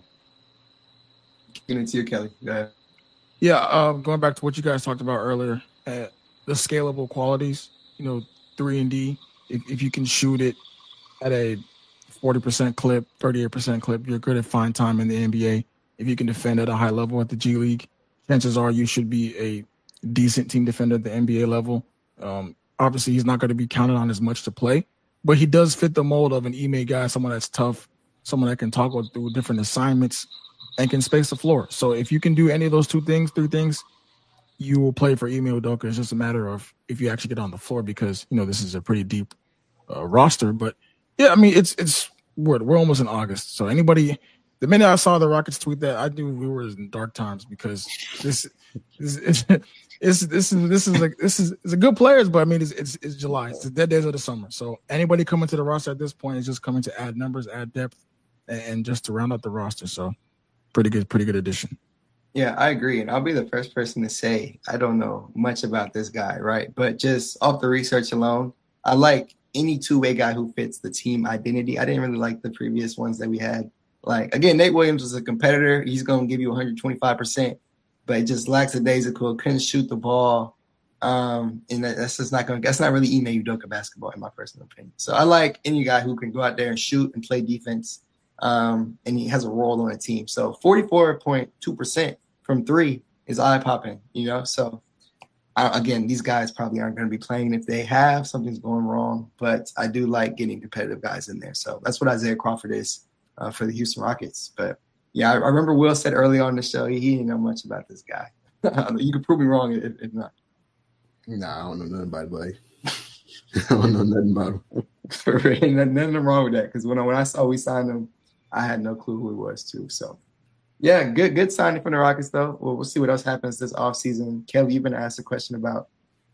Getting into you, Kelly. Go ahead. Yeah, um, going back to what you guys talked about earlier, uh, the scalable qualities, you know, three and D, if, if you can shoot it at a forty percent clip, thirty-eight percent clip, you're good at fine time in the N B A. If you can defend at a high level at the G League, chances are you should be a decent team defender at the N B A level. Um, obviously, he's not going to be counted on as much to play, but he does fit the mold of an Ime guy, someone that's tough, someone that can toggle through different assignments and can space the floor. So if you can do any of those two things, three things, you will play for Ime Udoka. It's just a matter of if you actually get on the floor because, you know, this is a pretty deep uh, roster. But, yeah, I mean, it's it's what we're almost in August. So anybody – the minute I saw the Rockets tweet that, I knew we were in dark times because this is it's, it's, this is this is like this is it's a good players, but I mean it's it's, it's July. It's the dead days of the summer. So anybody coming to the roster at this point is just coming to add numbers, add depth, and, and just to round out the roster. So pretty good, pretty good addition. Yeah, I agree. And I'll be the first person to say I don't know much about this guy, right? But just off the research alone, I like any two-way guy who fits the team identity. I didn't really like the previous ones that we had. Like, again, Nate Williams was a competitor. He's going to give you one hundred twenty-five percent, but it just lackadaisical, couldn't shoot the ball. Um, and that, that's just not going to – that's not really Ime Udoka basketball, in my personal opinion. So I like any guy who can go out there and shoot and play defense, um, and he has a role on a team. So forty-four point two percent from three is eye popping, you know. So I, again, these guys probably aren't going to be playing. If they have, something's going wrong. But I do like getting competitive guys in there. So that's what Isaiah Crawford is uh, for the Houston Rockets. But yeah, I, I remember Will said early on the show he, he didn't know much about this guy. You can prove me wrong if, if not. Nah, I don't know nothing about it, buddy. I don't know nothing about him. For real, nothing wrong with that. Because when I, when I saw we signed him, I had no clue who he was too. So. Yeah, good good signing from the Rockets, though. We'll, we'll see what else happens this offseason. Kelly, you've been asked a question about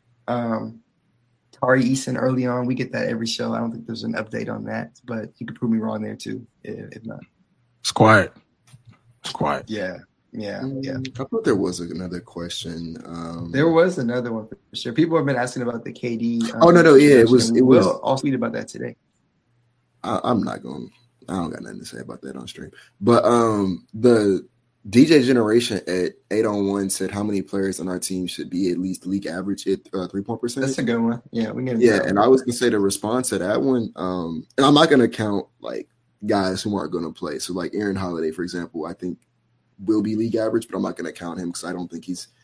um, Tari Eason early on. We get that every show. I don't think there's an update on that, but you could prove me wrong there, too, if, if not. It's quiet. It's quiet. Yeah, yeah, yeah. I thought there was another question. Um, there was another one for sure. People have been asking about the K D. Um, oh, no, no, yeah, it was. It was. We'll all tweet about that today. I, I'm not going to. I don't got nothing to say about that on stream. But um, the D J Generation at eight on one said how many players on our team should be at least league average at uh, three-point percentage. That's a good one. Yeah, we get Yeah, and I was going to say the response to that one, um, and I'm not going to count, like, guys who aren't going to play. So, like, Aaron Holiday, for example, I think will be league average, but I'm not going to count him because I don't think he's –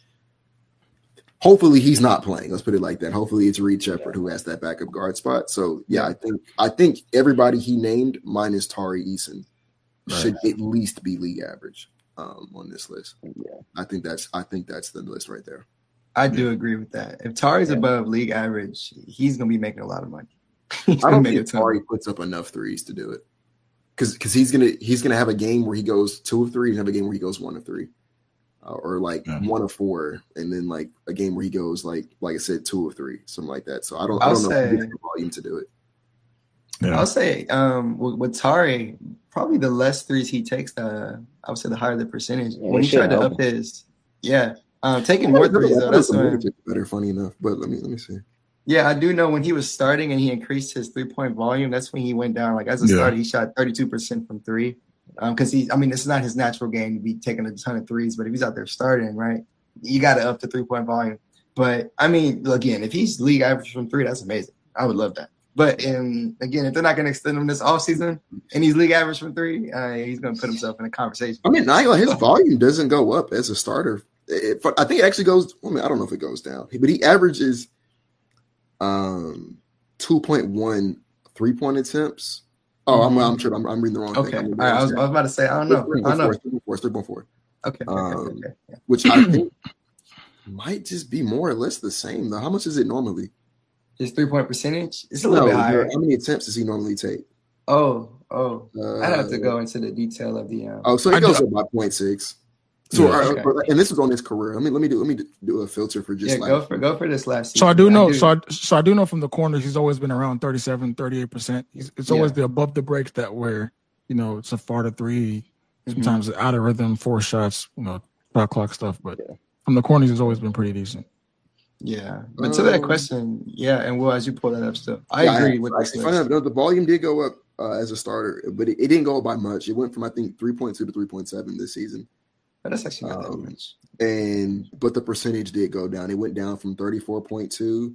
hopefully he's not playing. Let's put it like that. Hopefully it's Reed Shepherd who has that backup guard spot. So yeah, I think I think everybody he named minus Tari Eason right. should at least be league average um, on this list. Yeah, I think that's I think that's the list right there. I do yeah. agree with that. If Tari's yeah. above league average, he's gonna be making a lot of money. I don't think Tari puts up enough threes to do it because because he's gonna he's gonna have a game where he goes two of three and have a game where he goes one of three. Uh, or like yeah. one of four, and then like a game where he goes like like I said, two or three, something like that. So I don't, I don't know say, if he gets the volume to do it. Yeah. I'll say um, with, with Tari, probably the less threes he takes, the I would say the higher the percentage. Yeah, when he tried to up his, yeah, um, taking more threes though. That's when, better. Funny enough, but let me let me see. Yeah, I do know when he was starting and he increased his three point volume. That's when he went down. Like as a yeah. starter, he shot thirty-two percent from three. Because um, he, I mean, this is not his natural game to be taking a ton of threes, but if he's out there starting, right, you got to up the three point volume. But I mean, again, if he's league average from three, that's amazing. I would love that. But in, again, if they're not going to extend him this offseason and he's league average from three, uh, he's going to put himself in a conversation. I mean, Nyla, his volume doesn't go up as a starter. It, I think it actually goes. I mean, I don't know if it goes down, but he averages um two point one three point attempts. Oh, I'm, I'm sure I'm, I'm reading the wrong okay. thing. Okay, right, I, was, I was about to say, I don't know. three point four, three point four, three point four. Okay, okay, um, okay, okay. Yeah. Which I think might just be more or less the same, though. How much is it normally? His three-point percentage? It's a little no, bit higher. How many attempts does he normally take? Oh, oh. Uh, I'd have to go into the detail of the um, – Oh, so he goes up by zero point six. So, yeah, okay. uh, and this was on his career. Let me let me do let me do a filter for just yeah, like go for go for this last season. So I do know. I do. So I, so I do know from the corners he's always been around thirty-seven, thirty-eight percent. He's, it's always yeah. the above the break that where you know it's a far to three, sometimes mm-hmm. out of rhythm, four shots, you know, shot clock stuff. But yeah. from the corners he's always been pretty decent. Yeah, but to that question, yeah, and well, as you pull that up, still, I yeah, agree I, with I, this. I, no, the volume did go up uh, as a starter, but it, it didn't go up by much. It went from I think three point two to three point seven this season. But that's actually not um, that much. And but the percentage did go down. It went down from thirty-four point two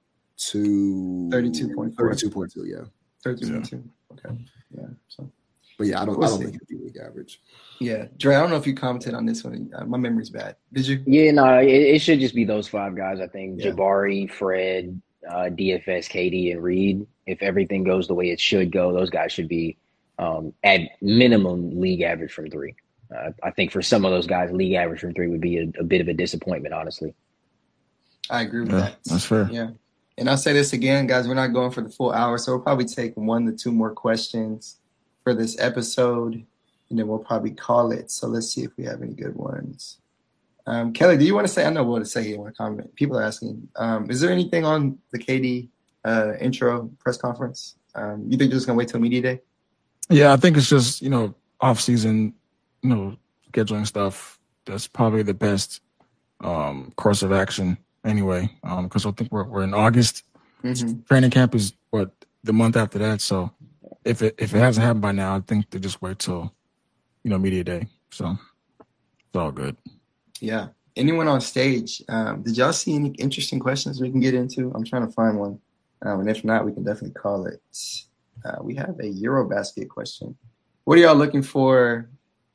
to thirty-two point four. thirty-two point two, yeah. thirty-two point two. Yeah. Okay. Yeah. So, but yeah, I don't. We'll I don't see. think it'd be league average. Yeah, Dre. I don't know if you commented on this one. Uh, my memory's bad. Did you? Yeah, no. It, it should just be those five guys. I think yeah. Jabari, Fred, uh, D F S, K D, and Reed. If everything goes the way it should go, those guys should be um, at minimum league average from three. Uh, I think for some of those guys, league average from three would be a, a bit of a disappointment, honestly. I agree with yeah, that. That's fair. Yeah. And I'll say this again, guys, we're not going for the full hour, so we'll probably take one to two more questions for this episode, and then we'll probably call it. So let's see if we have any good ones. Um, Kelly, do you want to say? I know what to say here. Want to comment? People are asking. Um, is there anything on the K D uh, intro press conference? Um, you think you're just going to wait till media day? Yeah, I think it's just, you know, off-season, you know, scheduling stuff. That's probably the best um, course of action anyway, because um, I think we're we're in August. Mm-hmm. Training camp is what the month after that. So if it if it hasn't happened by now, I think they just wait till you know media day. So it's all good. Yeah. Anyone on stage? Um, did y'all see any interesting questions we can get into? I'm trying to find one, um, and if not, we can definitely call it. Uh, we have a Eurobasket question. What are y'all looking for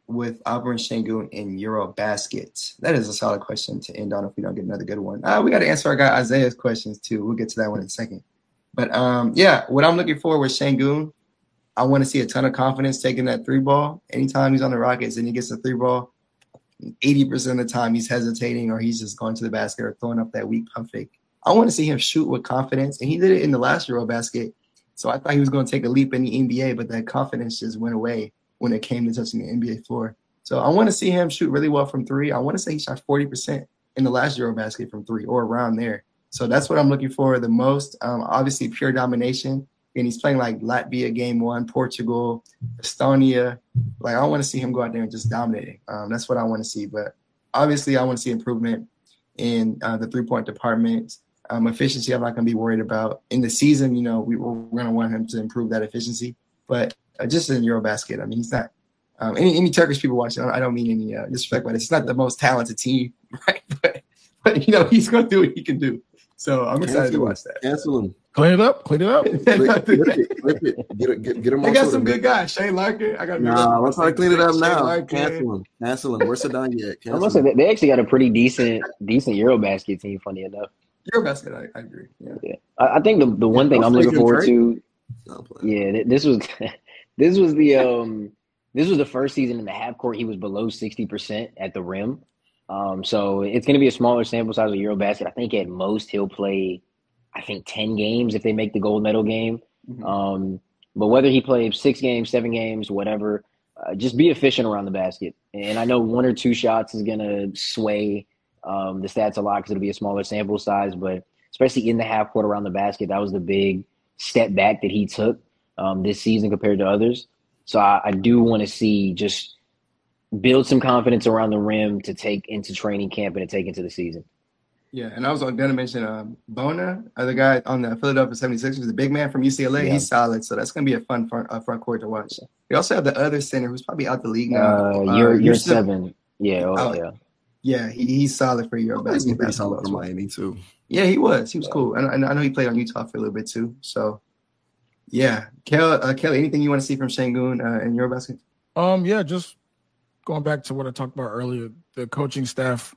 with Auburn Şengün in Eurobasket? That is a solid question to end on if we don't get another good one. Uh, we got to answer our guy Isaiah's questions too. We'll get to that one in a second. But um, yeah, what I'm looking for with Şengün, I want to see a ton of confidence taking that three ball. Anytime he's on the Rockets and he gets a three ball, eighty percent of the time he's hesitating or he's just going to the basket or throwing up that weak pump fake. I want to see him shoot with confidence. And he did it in the last Eurobasket. So I thought he was going to take a leap in the N B A, but that confidence just went away when it came to touching the N B A floor. So I want to see him shoot really well from three. I want to say he shot forty percent in the last Eurobasket from three or around there. So that's what I'm looking for the most. Um, obviously, pure domination. And he's playing like Latvia game one, Portugal, Estonia. Like, I want to see him go out there and just dominate. Um, that's what I want to see. But obviously, I want to see improvement in uh, the three-point department. Um, efficiency, I'm not going to be worried about. In the season, you know, we, we're going to want him to improve that efficiency. But uh, just in Eurobasket, I mean, he's not um, – any, any Turkish people watching, I don't mean any uh, disrespect, but it's not the most talented team, right? But, but you know, he's going to do what he can do. So I'm excited Cancel to watch that. Cancel him. Clean it up. Clean it up. Flip, flip it, flip it. Get, it- get, get him I on got Twitter, some man. good guys. Shane Larkin. I got Nah, let's not clean it up Shane now. Larkin. Cancel him. Cancel him. Where's Saddam yet? I'm Cancel gonna say him. they, they actually got a pretty decent decent Eurobasket team. Funny enough, Eurobasket, I, I agree. Yeah. yeah. I, I think the the one thing I'm I'm looking freaking forward Drake. to, No, I'm playing. yeah, th- this was this was the um this was the first season in the half court he was below sixty percent at the rim. Um, so it's going to be a smaller sample size of Eurobasket. I think at most he'll play, I think ten games if they make the gold medal game. Mhm. Um, but whether he plays six games, seven games, whatever, uh, just be efficient around the basket. And I know one or two shots is going to sway um, the stats a lot because it'll be a smaller sample size. But especially in the half court around the basket, that was the big step back that he took um, this season compared to others. So I, I do want to see just build some confidence around the rim to take into training camp and to take into the season. Yeah, and I was going to mention um, Bona, uh, the guy on the Philadelphia seventy-sixers, the big man from U C L A. Yeah. He's solid, so that's going to be a fun front, uh, front court to watch. We also have the other center who's probably out the league now. Uh, you're you're Yusuf- seven. Yeah, oh, Oh, yeah. Yeah, he, he's solid for He's Eurobasket pretty solid for basketball. Miami too. Yeah, he was. He was Yeah. cool. And, and I know he played on Utah for a little bit too. So, yeah. Kel, uh, Kelly, anything you want to see from Şengün uh, in Eurobasket? Um, yeah, just going back to what I talked about earlier, the coaching staff,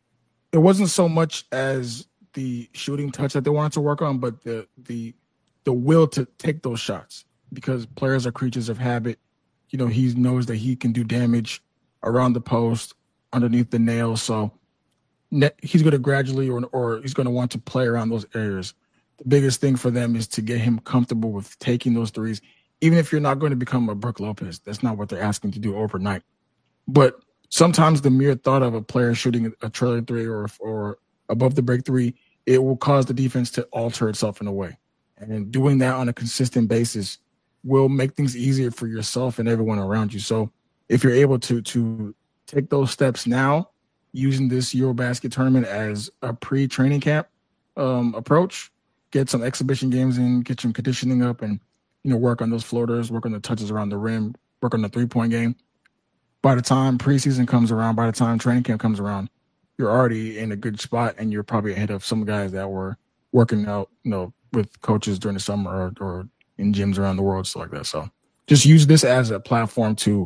it wasn't so much as the shooting touch that they wanted to work on, but the the the will to take those shots because players are creatures of habit. You know, he knows that he can do damage around the post, underneath the nail. So ne- he's going to gradually or or he's going to want to play around those areas. The biggest thing for them is to get him comfortable with taking those threes. Even if you're not going to become a Brook Lopez, that's not what they're asking to do overnight. But sometimes the mere thought of a player shooting a trailer three or or above the break three, it will cause the defense to alter itself in a way. And doing that on a consistent basis will make things easier for yourself and everyone around you. So if you're able to to take those steps now, using this Eurobasket tournament as a pre-training camp um, approach, get some exhibition games in, get some conditioning up, and you know work on those floaters, work on the touches around the rim, work on the three-point game. By the time preseason comes around, by the time training camp comes around, you're already in a good spot, and you're probably ahead of some guys that were working out, you know, with coaches during the summer or, or in gyms around the world, stuff like that. So just use this as a platform to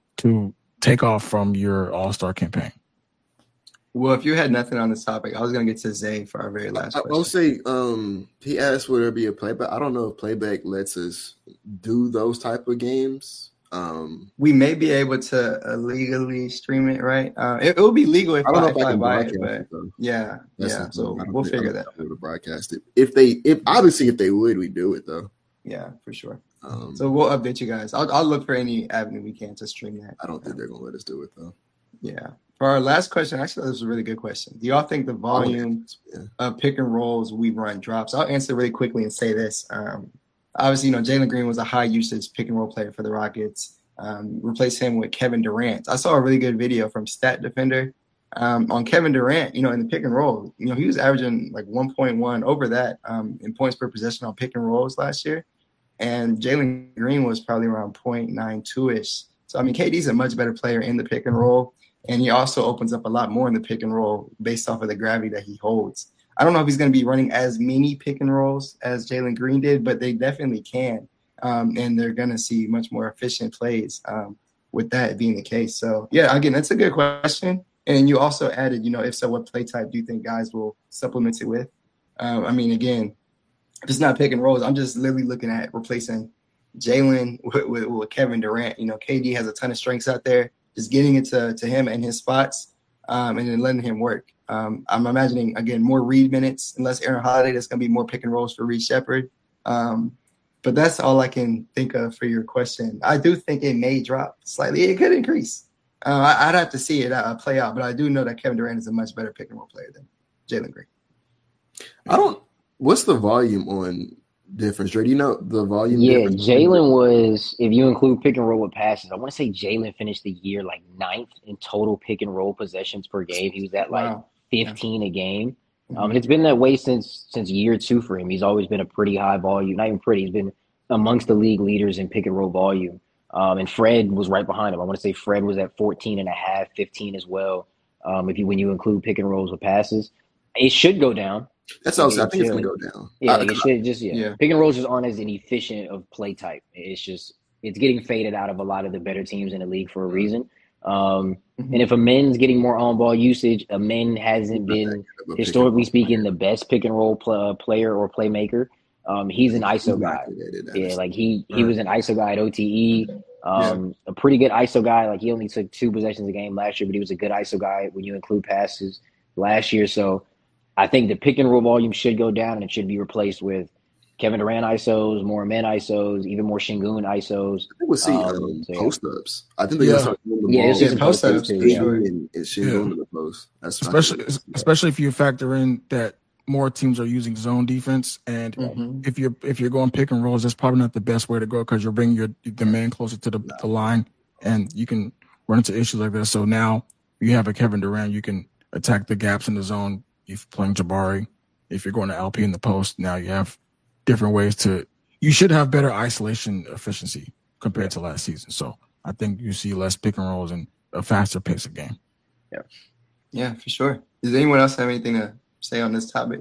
to take off from your All-Star campaign. Well, if you had nothing on this topic, I was going to get to Zay for our very last I, question. I'll say um, he asked would there be a playback. I don't know if playback lets us do those type of games. Um, We may be able to uh, legally stream it, right? Uh, it, it will be legal if I don't know I, if if I I can buy broadcast it, but it though. yeah, That's yeah. the So thing. I don't we'll think- I figure don't that. think I'll be able to broadcast it. If they, if obviously if they would, we do it though. Yeah, for sure. Um, So we'll update you guys. I'll, I'll look for any avenue we can to stream that. I don't think they're gonna let us do it though. Yeah. For our last question, actually, this was a really good question. Do y'all think the volume Yeah. of pick and rolls we run drops? I'll answer really quickly and say this. Um, obviously, you know, Jalen Green was a high usage pick and roll player for the Rockets. Um, replace him with Kevin Durant. I saw a really good video from Stat Defender um, on Kevin Durant, you know, in the pick and roll. You know, he was averaging like one point one over that um, in points per possession on pick and rolls last year. And Jalen Green was probably around point nine two-ish. So, I mean, K D's a much better player in the pick and roll. And he also opens up a lot more in the pick and roll based off of the gravity that he holds. I don't know if he's going to be running as many pick and rolls as Jalen Green did, but they definitely can. Um, and they're going to see much more efficient plays. Um, with that being the case. So yeah, again, that's a good question. And you also added, you know, if so, what play type do you think guys will supplement it with? Um, I mean, again, if it's not pick and rolls, I'm just literally looking at replacing Jalen with, with, with Kevin Durant. You know, K D has a ton of strengths out there. Just getting it to, to him and his spots, um, and then letting him work. Um, I'm imagining, again, more Reed minutes, unless Aaron Holiday, there's going to be more pick and rolls for Reed Shepherd. Um, but that's all I can think of for your question. I do think it may drop slightly. It could increase. Uh, I, I'd have to see it uh, play out, but I do know that Kevin Durant is a much better pick and roll player than Jalen Green. I don't – what's the volume on difference, Dre? Do you know the volume Yeah, difference? Jalen was, if you include pick and roll with passes, I want to say Jalen finished the year like ninth in total pick and roll possessions per game. He was at like Wow. fifteen a game. Mm-hmm. Um, and it's been that way since since year two for him. He's always been a pretty high volume, not even pretty. He's been amongst the league leaders in pick and roll volume. Um, and Fred was right behind him. I want to say Fred was at fourteen and a half, fifteen as well. Um, if you when you include pick and rolls with passes, it should go down. That's also, I It think it's should. going to go down. Yeah, Uh, like it should just yeah. Yeah. Pick and rolls just aren't as inefficient of play type. It's just it's getting faded out of a lot of the better teams in the league for a reason. Um, Mhm. and if a men's getting more on ball usage, a men hasn't been of a pick and historically roll speaking player. the best pick and roll pl- player or playmaker. Um, he's an I S O He's not guy. good at that. Yeah, like he he Right. was an I S O guy at O T E. Um, a pretty good I S O guy. Like he only took two possessions a game last year, but he was a good I S O guy when you include passes last year. So I think the pick and roll volume should go down and it should be replaced with Kevin Durant I S Os, more men I S Os, even more Şengün I S Os. I think we'll see Um, um, so yeah. post ups. I think they're Yeah. going to start doing the Yeah, ball. it's just Yeah, post ups, too, for yeah. sure. And it should Yeah. go into the post. That's especially I think- especially if you factor in that more teams are using zone defense, and Mhm. if you're if you're going pick and rolls, that's probably not the best way to go because you're bringing your the man closer to the, the line, and you can run into issues like that. So now you have a Kevin Durant, you can attack the gaps in the zone. If playing Jabari, if you're going to L P in the post, now you have different ways to. You should have better isolation efficiency compared to last season. So I think you see less pick and rolls and a faster pace of game. Yeah, for sure. Does anyone else have anything to say on this topic?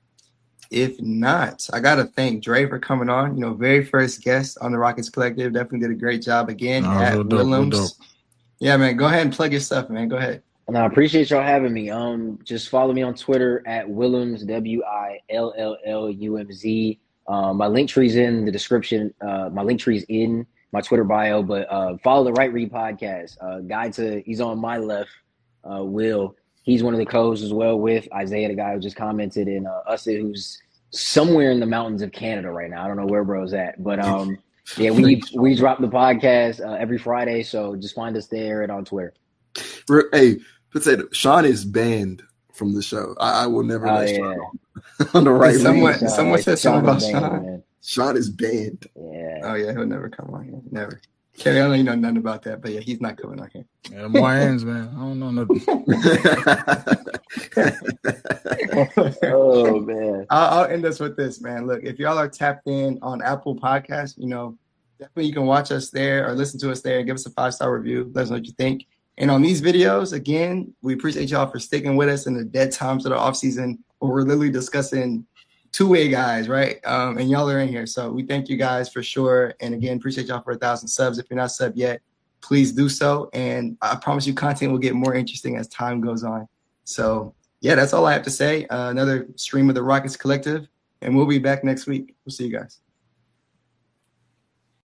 If not, I got to thank Dre for coming on. You know, very first guest on the Rockets Collective. Definitely did a great job again No, at real dope, real Willems. dope. Yeah, man. Go ahead and plug your stuff, man. Go ahead. And I appreciate y'all having me. Um, just follow me on Twitter at Willems, W I L L L U M Z. Um, my link tree's in the description. Uh, my link tree's in my Twitter bio, but uh, follow the Right Read podcast. Uh, guy to he's on my left. Uh, Will, he's one of the co-hosts as well with Isaiah, the guy who just commented, and uh, Usset, who's somewhere in the mountains of Canada right now. I don't know where bro's at, but um, yeah, we we drop the podcast uh, every Friday, so just find us there and on Twitter. Hey, potato. Sean is banned from the show. I, I will never Oh let yeah. Sean on the right. Someone- Read. someone said something about Bang, Sean. man. Sean is banned. Yeah. Oh, yeah. He'll never come on here. Never. Kerry, I know you know nothing about that, but yeah, he's not coming on here. Yeah, my hands, man. I don't know nothing. Oh man. I'll, I'll end us with this, man. Look, if y'all are tapped in on Apple Podcasts, you know, definitely you can watch us there or listen to us there and give us a five-star review. Let us know what you think. And on these videos, again, we appreciate y'all for sticking with us in the dead times of the offseason where we're literally discussing two-way guys, right? Um, and y'all are in here. So we thank you guys for sure. And again, appreciate y'all for a thousand subs. If you're not subbed yet, please do so. And I promise you content will get more interesting as time goes on. So yeah, that's all I have to say. Uh, another stream of the Rockets Collective, and we'll be back next week. We'll see you guys.